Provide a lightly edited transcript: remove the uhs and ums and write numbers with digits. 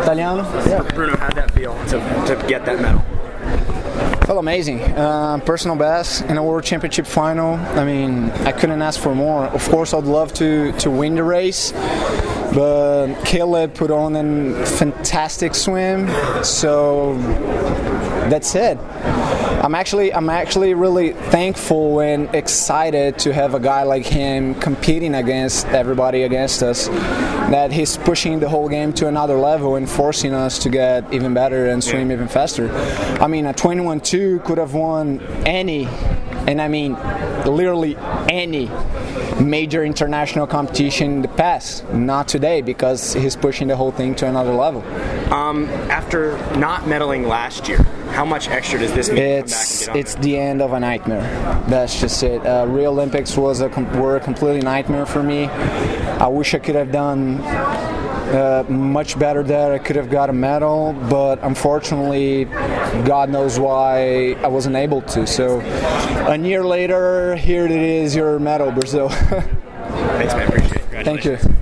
Italiano? Yeah. Bruno, how'd that feel to get that medal? Felt amazing. Personal best in a World Championship final. I mean, I couldn't ask for more. Of course, I'd love to win the race, but Caleb put on a fantastic swim, so that's it. I'm actually really thankful and excited to have a guy like him competing against everybody against us, that he's pushing the whole game to another level and forcing us to get even better and swim even faster. I mean, a 21-2 could have won any, and I mean literally any, major international competition in the past. Not today, because he's pushing the whole thing to another level. After not medaling last year, how much extra does this mean to come back and get on It's the end of a nightmare. That's just it. Rio Olympics were a completely nightmare for me. I wish I could have done much better there. I could have got a medal, but unfortunately, God knows why I wasn't able to. So a year later, here it is, your medal, Brazil. Thanks, man. Appreciate it. Thank you.